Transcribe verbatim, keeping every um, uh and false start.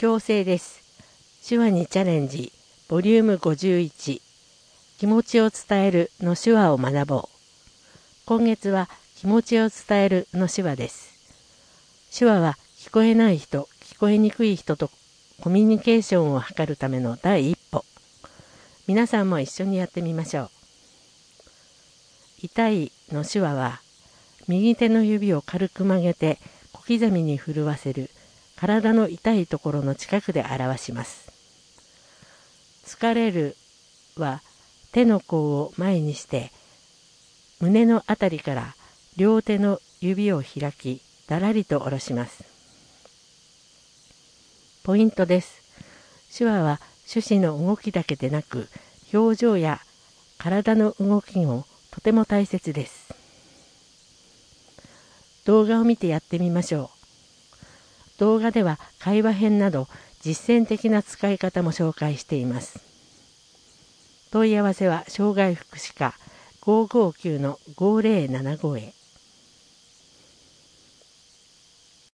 強制です。手話にチャレンジ、ボリュームごじゅういち、気持ちを伝えるの手話を学ぼう。今月は気持ちを伝えるの手話です。手話は聞こえない人、聞こえにくい人とコミュニケーションを図るための第一歩。皆さんも一緒にやってみましょう。痛いの手話は、右手の指を軽く曲げて小刻みに震わせる体の痛いところの近くで表します。疲れるは手の甲を前にして胸のあたりから両手の指を開きだらりと下ろします。ポイントです。手話は手指の動きだけでなく表情や体の動きもとても大切です。動画を見てやってみましょう。動画では会話編など実践的な使い方も紹介しています。問い合わせは障害福祉課 ごーごーきゅうのごーぜろななご へ。